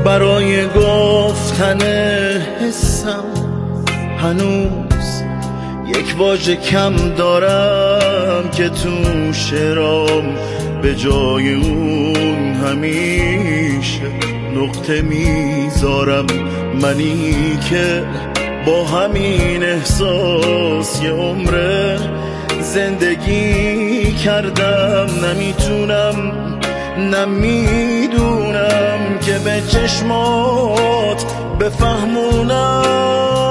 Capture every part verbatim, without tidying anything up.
برای گفتن حسم هنوز یک واژه کم دارم که تو شعرام به جای اون همیشه نقطه میذارم. منی که با همین احساس یه عمره زندگی کردم، نمیتونم نمیدونم که به چشمات بفهمونم.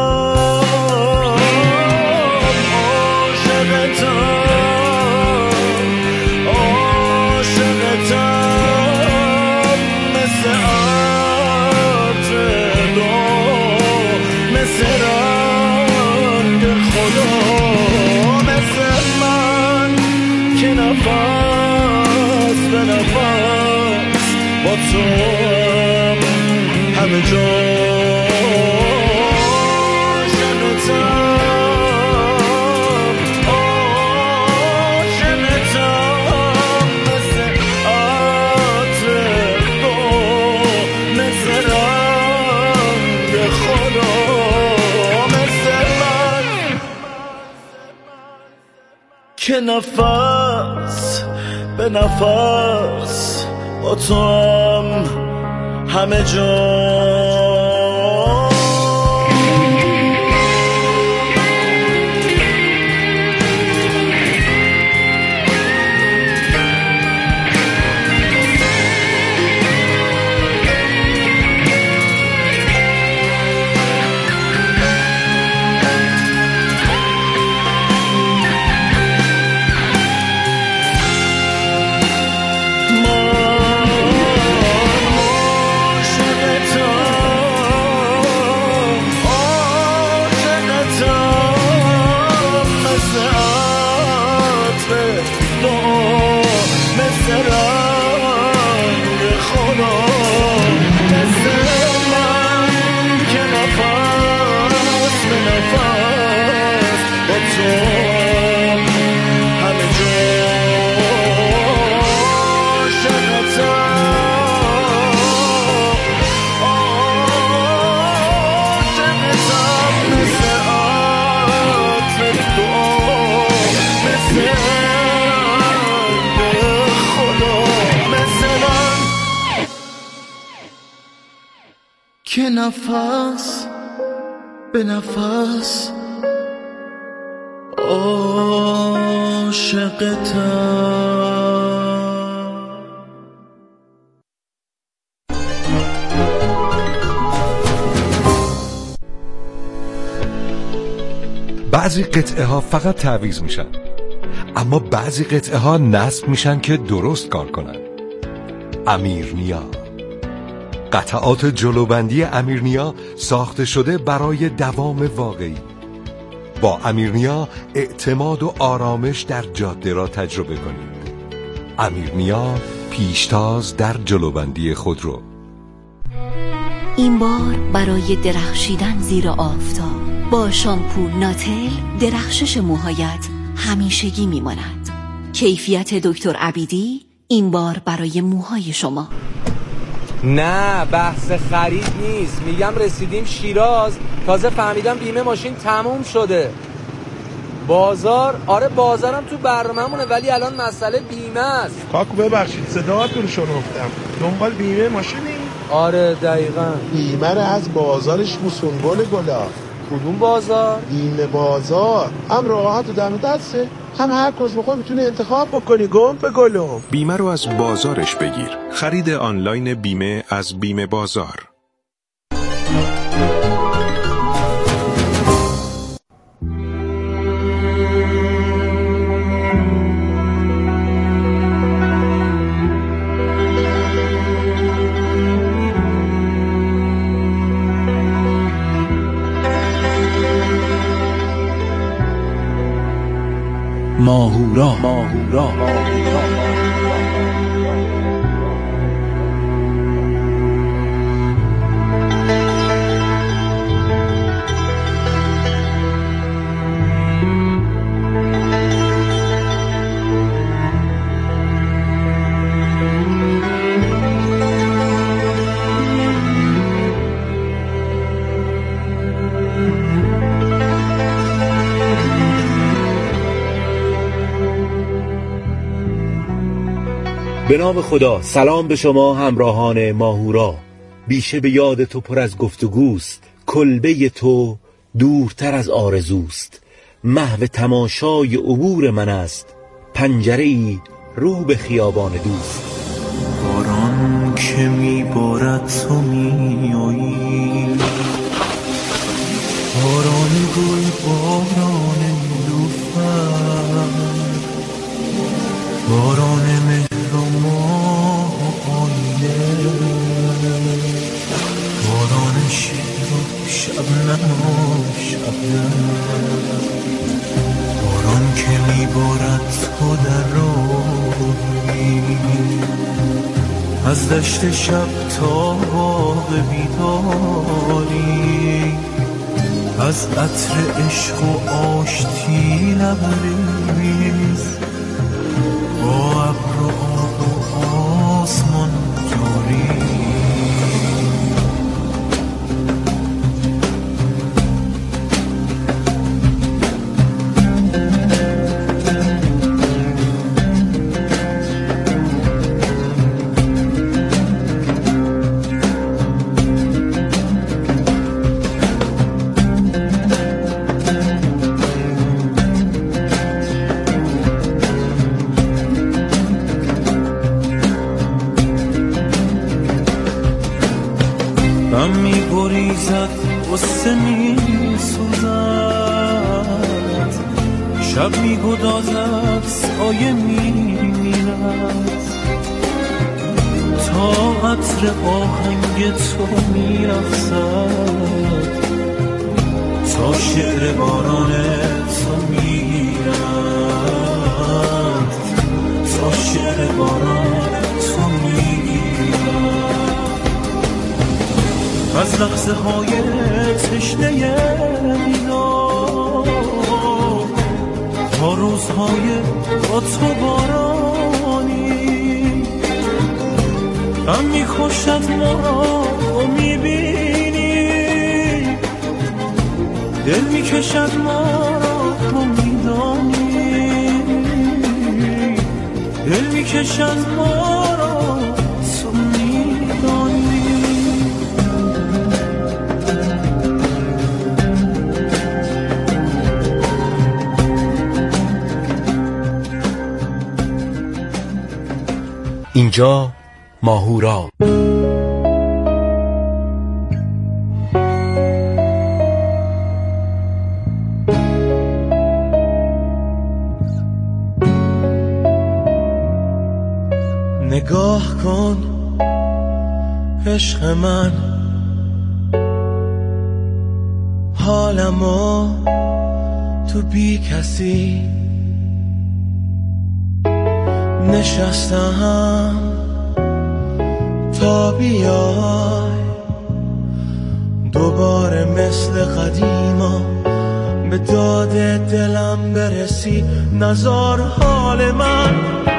با تو همه جا عاشقتم، عاشقتم مثل عطر تو، مثل رنگ خدا، مثل من که نفس به نفس با تو هم همه جا. که نفس به نفس عاشقتم. بعضی قطعه ها فقط تعویض میشن، اما بعضی قطعه ها نصب میشن که درست کار کنن. امیرنیا، قطعات جلوبندی امیرنیا ساخته شده برای دوام واقعی. با امیرنیا اعتماد و آرامش در جاده را تجربه کنید. امیرنیا، پیشتاز در جلوبندی خودرو. این بار برای درخشیدن زیر آفتاب با شامپو ناتل درخشش موهایت همیشگی میماند. کیفیت دکتر عبیدی این بار برای موهای شما. نه بحث خرید نیست، میگم رسیدیم شیراز، تازه فهمیدم بیمه ماشین تموم شده. بازار، آره بازارم تو برنامه‌مونه، ولی الان مسئله بیمه است. کاکو ببخشید صداتون رو شنفتم، دنبال بیمه ماشینی؟ آره دقیقاً. بیمه رو از بازارش بوسونگل گلا. کدوم بازار؟ بیمه بازار، هم راحت و دم دسته، هم هر کس بخواه میتونه انتخاب بکنی. گم به گلم. بیمه رو از بازارش بگیر. خرید آنلاین بیمه از بیمه بازار. ماهورا ماهورا به نام خدا. سلام به شما همراهان ماهورا. بیشه به یاد تو پر از گفتگوست، کلبه تو دورتر از آرزوست. محو تماشای عبور من است، پنجره ای رو به خیابان دوست. باران که میبارد تو میایی، باران گل، باران نیلوفر، باران مهر و ماه و آینه، باران شعر و شبنم و شبنم، باران که میبارد تو در راهی، از دشت شب تا باغ بیداری، از عطر عشق و آشتی لبریز، با ابر و آب و آسمان جاری. غم می گریزد، غصه می سوزد، شب می گدازد، سایه می میرد، تا عطر آهنگ تو می رقصد، تا شعر باران تو می رد، تا شعر باران تو می از لحظه های تشنه دیدار تا روزهای با تو بارانی، غم می‌کشد ما را می‌بینی، دل می‌کشد ما را تو می‌دانی، دل می‌کشد ما را تو می‌دانی. اینجا ماهورا. نگاه کن عشق من، حالمو تو بی کسی نشستم تا بیای دوباره مثل قدیما به داد دلم برسی. نزار حال من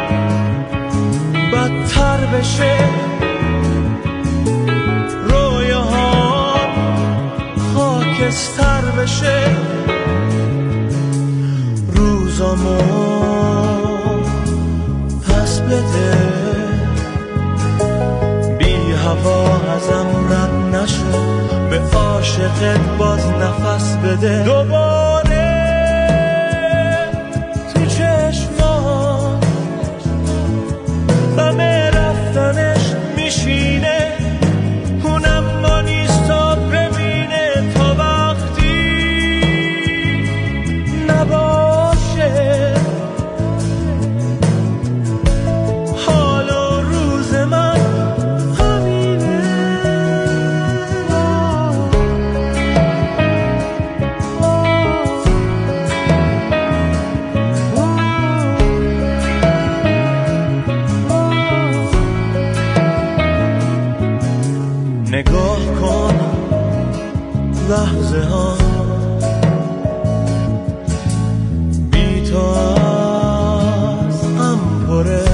بدتر بشه، رویاها خاکستر بشه، روزامو پس بده، بی هوا ازم رد نشه، به عاشقت باز نفس بده. دوباره تو چشمان غم رفتنش میشینه، اونم ما نیست تا ببینه، تا وقتی نباشه حال و روز من همینه. نگاه کن لحظه ها بی تو از هم پره،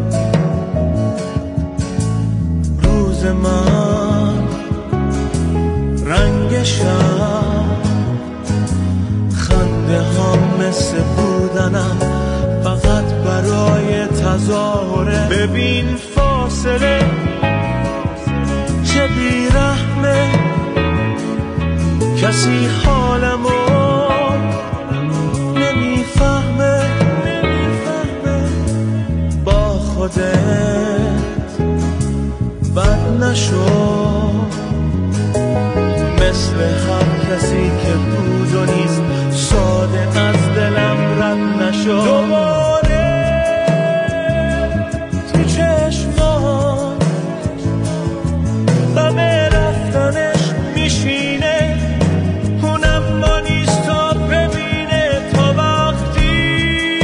روز من رنگ شب، خنده ها مثل بودنم فقط برای تظاهره. ببین فاصله چه بیرحمه کسی حالمو نمیفهمه با خودت بد نشو مثل هر کسی که بود و نیست ساده از دلم رد نشو دوباره تو چشمان غم رفتنش میشینه اونم ما نیست تا ببینه تا وقتی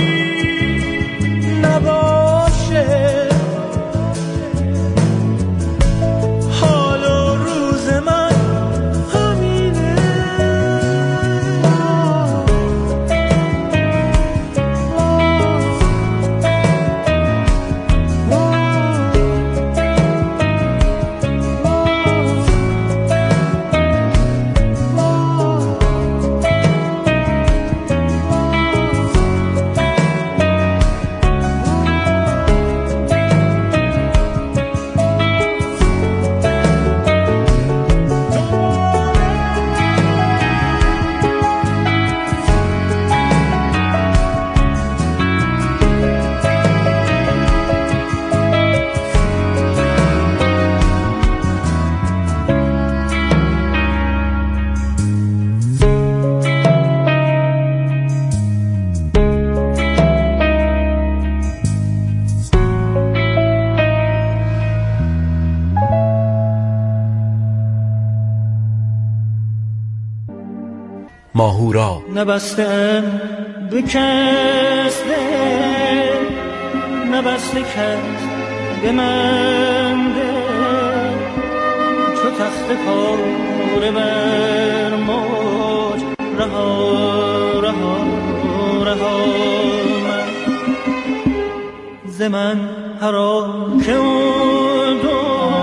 نباشه حال و روز من همینه ماهورا. نبستم به کس دل نبسته کس به من دل چو تخت پاره بر موج رها رها رها من ز من هرا که اون دو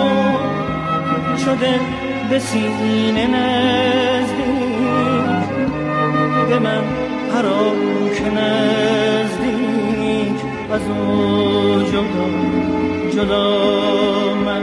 شده به سینه نزدیک به من هرا که نزدیک از او جدا جدا من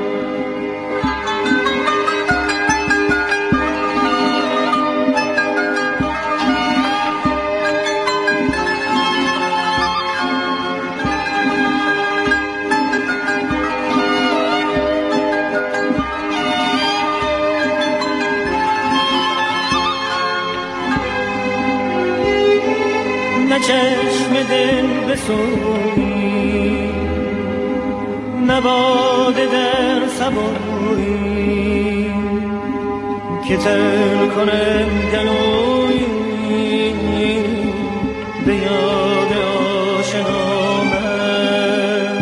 نه چشم دل بسوی نه باده در سبوی که تر کنم گلوی به یاد آشنا من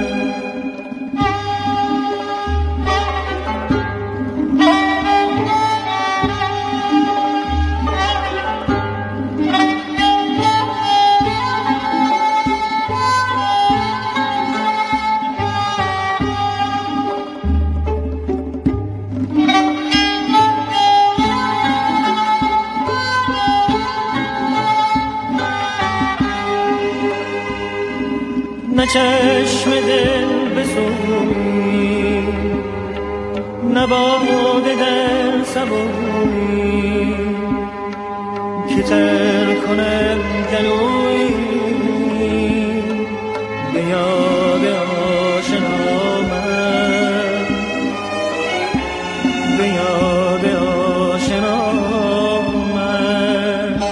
نه چشم دل بسوی نه باده در سبوی که تر کنم گلوی به یاد آشنا من به یاد آشنا من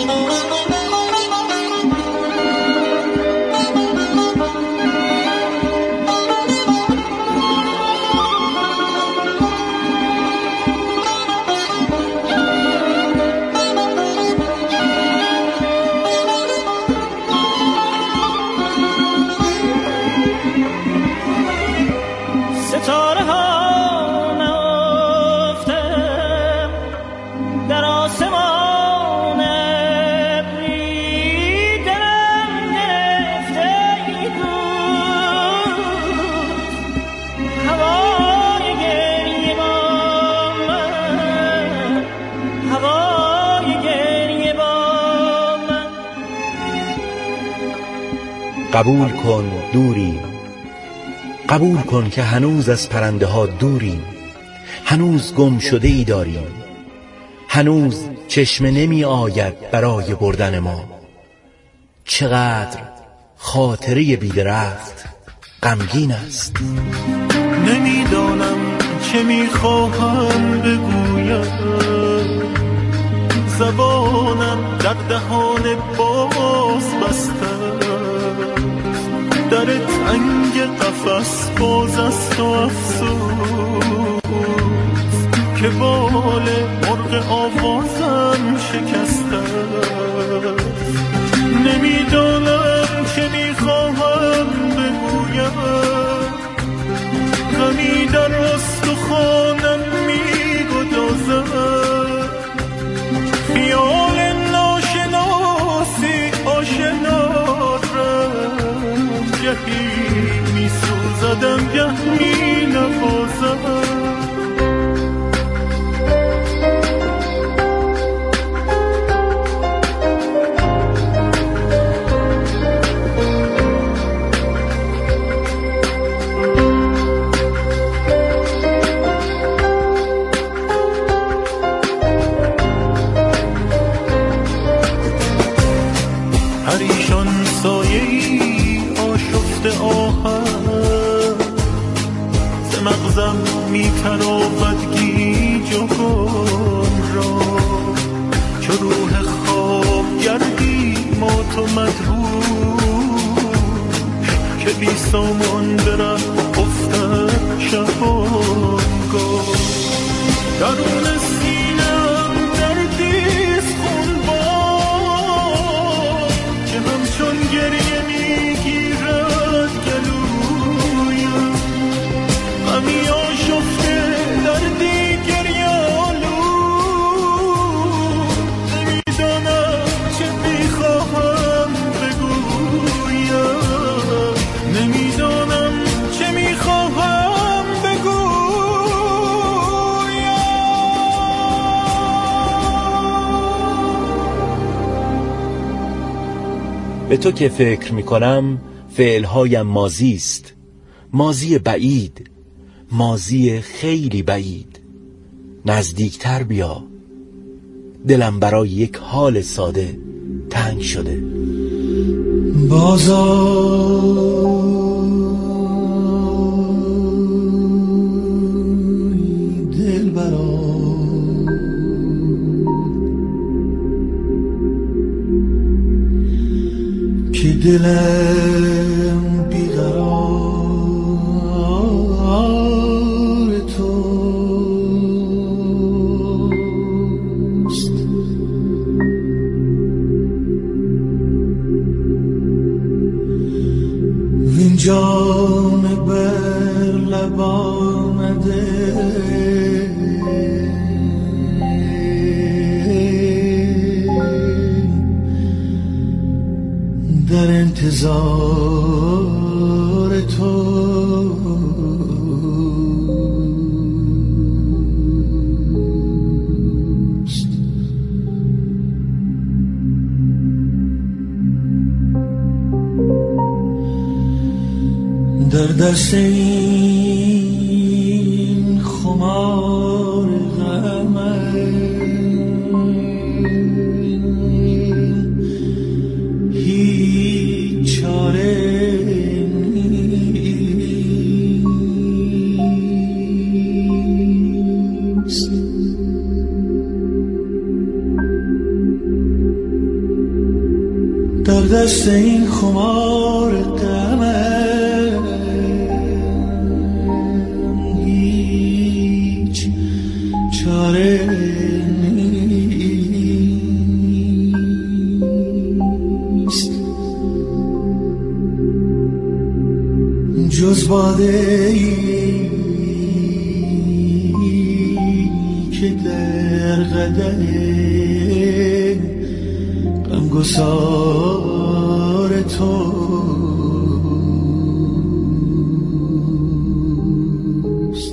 ستاره ها نهفته در آسمان ابری دلم گرفته ای دوست هوای گریه با من هوای گریه با من قبول کن دوری قبول کن که هنوز از پرنده ها دوریم، هنوز گم شده ای داریم، هنوز چشمه نمی آید برای بردن ما. چقدر خاطره بی‌درخت غمگین است. نمیدانم چه میخواهم بگویم، زبانم در دهان باز بسته، در تنگ قفس باز است و افسوس که بال مرغ آوازم شکسته. نمیدانم چه میخواهم بگویم، غمی در استخوانم میگدازد، خیال ناشناسی آشنا را گهی میسوزدم گه مینوازم. پریشان سایه‌ای آشفته آهن، ز مغزم میتراود گیج و گم را، چو روح خواب گردی مات و مدهوش که بی سامان به ره افتد شبانگاه. درون سینم دردیست خونبار که همچون گریه میگیرد گلویم، غمی آشفته دردی گریه آلود. نمیدانم چه میخواهم بگویم، نمیدانم چه میخواهم بگویم. به تو که فکر میکنم فعلهایم ماضی است، ماضی بعید، ماضی خیلی بعید. نزدیکتر بیا، دلم برای یک حال ساده تنگ شده. بازای دل برای که دلم بیقرار توست. وین جام بر لب آمده در انتظار توست. در دست این خمار غمم هیچ چاره نیست. در دست این خمار غمم هیچ چاره نیست جز باده ای که در قدم غمگسار توست.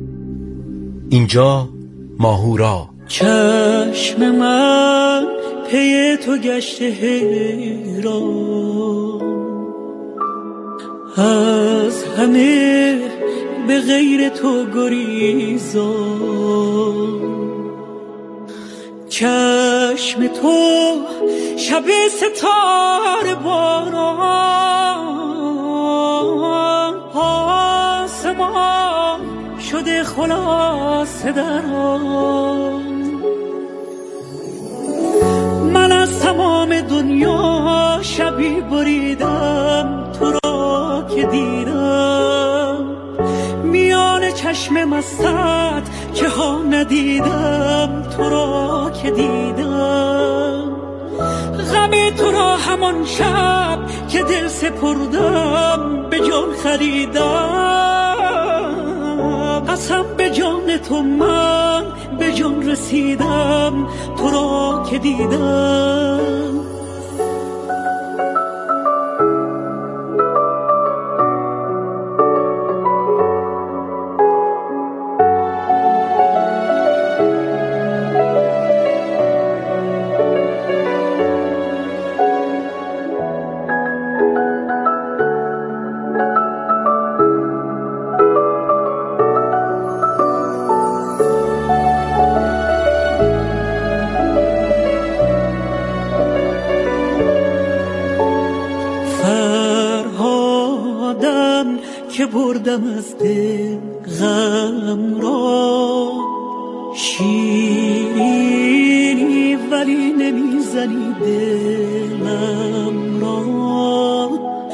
اینجا ماهورا. چشم من پی تو گشته حیران، از همه به غیر تو گریزان. چشم تو شب ستاره باران، آسمان شده خلاصه در آن. من از تمام دنیا شبی بریدم، تو را که دیدم میان چشم مستت که ها ندیدم، تو را که دیدم. غم تو را همان شب که دل سپردم به جان خریدم. قسم به جان تو من به جان رسیدم، تو را که دیدم. که بردم از دل غم را، شیرینی ولی نمیزنی دلم را.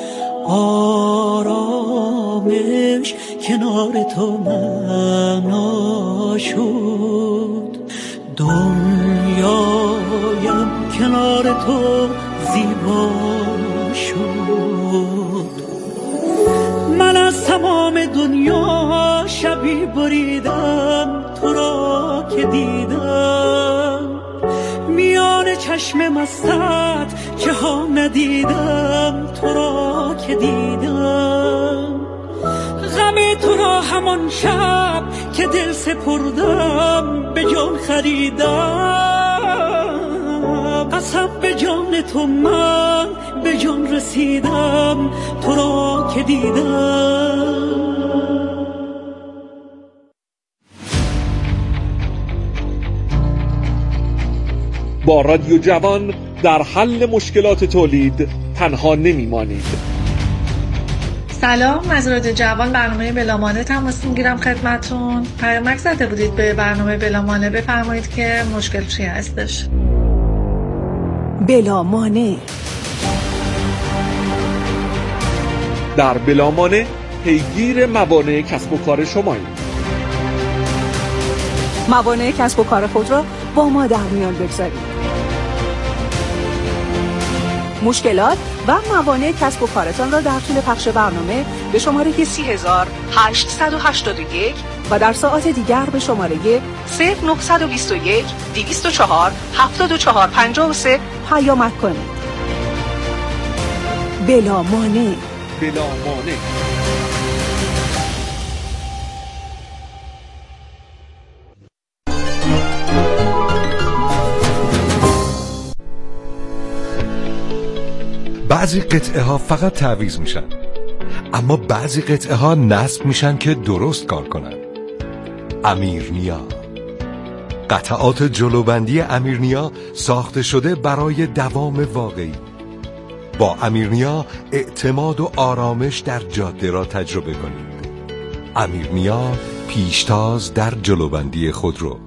آرامش کنار تو معنا شد، دنیایم کنار تو زیبا شد. من از تمام دنیا شبی بریدم، تو را که دیدم میان چشم مستت که ها ندیدم، تو را که دیدم. غم تو را همان شب که دل سپردم به جان خریدم. قسم به جان تو من به جان رسیدم، تو را که دیدم. با رادیو جوان در حل مشکلات تولید تنها نمیمانید. سلام، از رادیو جوان برنامه بلامانه تماس میگیرم خدمتون. پیامک زده بودید به برنامه بلامانه، بفرمایید که مشکل چی هستش. بلامانه. در بلامانه پیگیر موانع کسب و کار شماییم. موانع کسب و کار خود را با ما در میان بگذارید. مشکلات و موانع کسب و کارتان را در طول پخش برنامه به شماره سی هزار هشتصد و هشتاد و یک و در ساعات دیگر به شماره صفر نه دو یک دویست و چهار هفتاد و چهار پنجاه و سه پیامک کنید. بلامانع. بلامانع. بعضی قطعه ها فقط تعویض میشن، اما بعضی قطعه ها نصب میشن که درست کار کنن. امیرنیا. قطعات جلوبندی امیرنیا ساخته شده برای دوام واقعی. با امیرنیا اعتماد و آرامش در جاده را تجربه کنید. امیرنیا، پیشتاز در جلوبندی خودرو.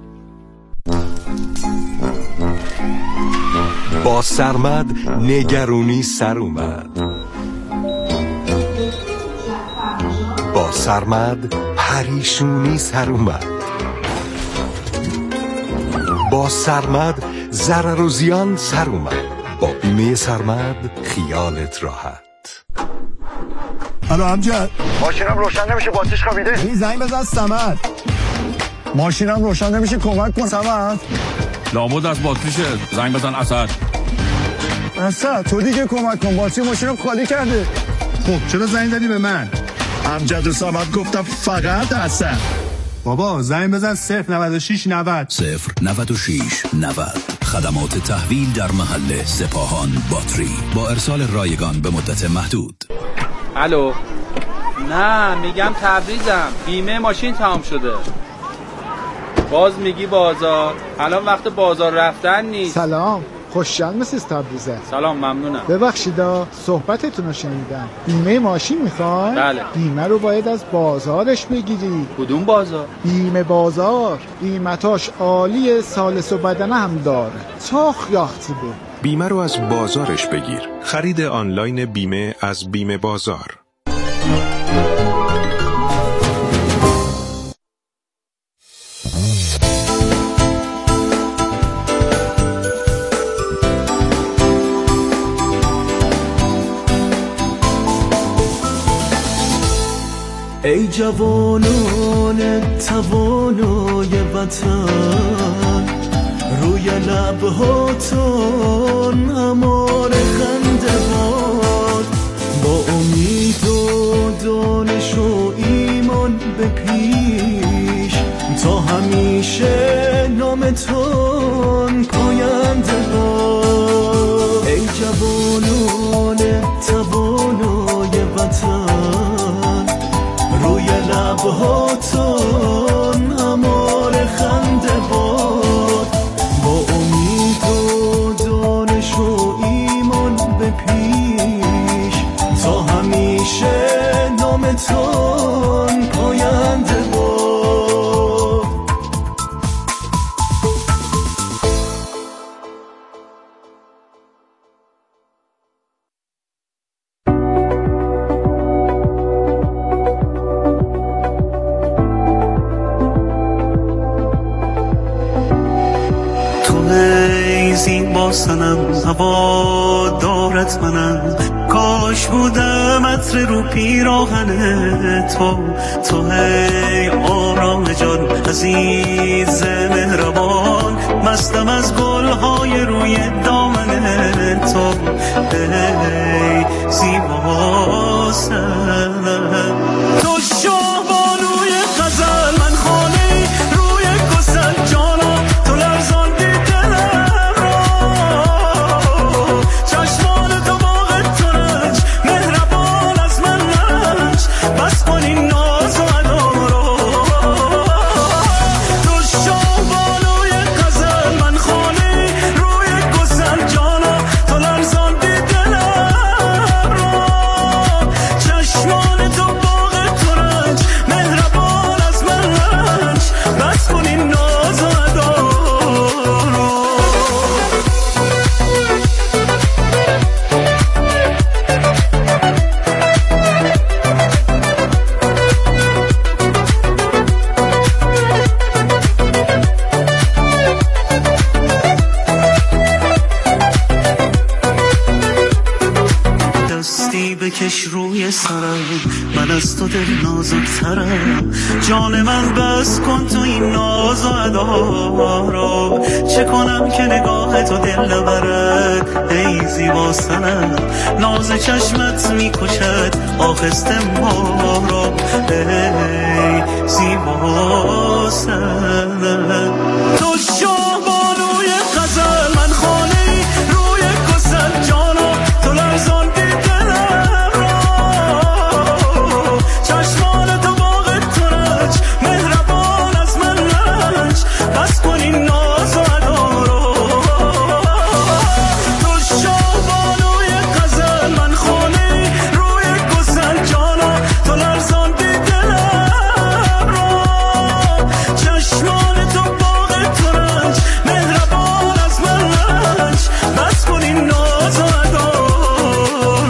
با سرمد نگرونی سر اومد. با سرمد پریشونی سر اومد. با سرمد ضرر و زیان سر اومد. با بیمه سرمد خیالت راحت. الو امجد، ماشینم روشن نمیشه، باتریش خوابیده. این زنگ بزن صمد. ماشینم روشن نمیشه، کمک کن صمد. لابد از باتریشه، زنگ بزن اسد. اسد تو دیگه کمک کن، باتری ماشینم خالی کرده. خب چرا زنگ زدی به من؟ امجد و صمد گفتم فقط اسد. بابا زنگ بزن صفر نود و شش نود. صفر نود و شش نود. خدمات تحویل در محل سپاهان باتری با ارسال رایگان به مدت محدود. الو، نه میگم تبریزم، بیمه ماشین تمام شده. باز میگی بازار، الان وقت بازار رفتن نیست. سلام، خوشحال مسیز تبریزه. سلام، ممنونم. ببخشیدا صحبتتون رو شنیدم. بیمه ماشین میخوای؟ بله. بیمه رو باید از بازارش بگیری. کدوم بازار؟ بیمه بازار. قیمتاش عالیه، سالس و بدنه هم داره. چاخ یاختی بود. بیمه رو از بازارش بگیر. خرید آنلاین بیمه از بیمه بازار. ای جوانان توانای وطن، روی لبهاتون امان خنده باد، با امید و دانش و ایمان به پیش، تا همیشه نامتون پاینده باد. ای جوانان توانای وطن، روی لبهاتون امان خنده باد، با امید و دانش و ایمان به پیش، تا همیشه نامتون پاینده باد. زیبا سنم هوا دارت منم، کاش بودم عطر رو پیراهن تو. تو ای آرام جان عزیز مهربان، مستم از گلهای روی دامن تو. ای زیبا سنم تو، شاه بانوی غزل، من خانه روی گسل جانا، تو لرزان بس کن این ناز و ادا رو. تو شاه بالوی غزل، من خانه روی گسل جانا، تو لرزان دی دلم رو. چشمان تو باغ ترنج، مهربان از من رنج، بس کن این ناز و ادا رو. بکش روی سرم، من از تو دل نازکترم، جان من بس کن تو این ناز و ادا رو. چه کنم که نگاه تو دل نبرد، ای زیبا سنم، ناز چشمت میکشد آخسته ما رو. ای زیبا سنم تو شو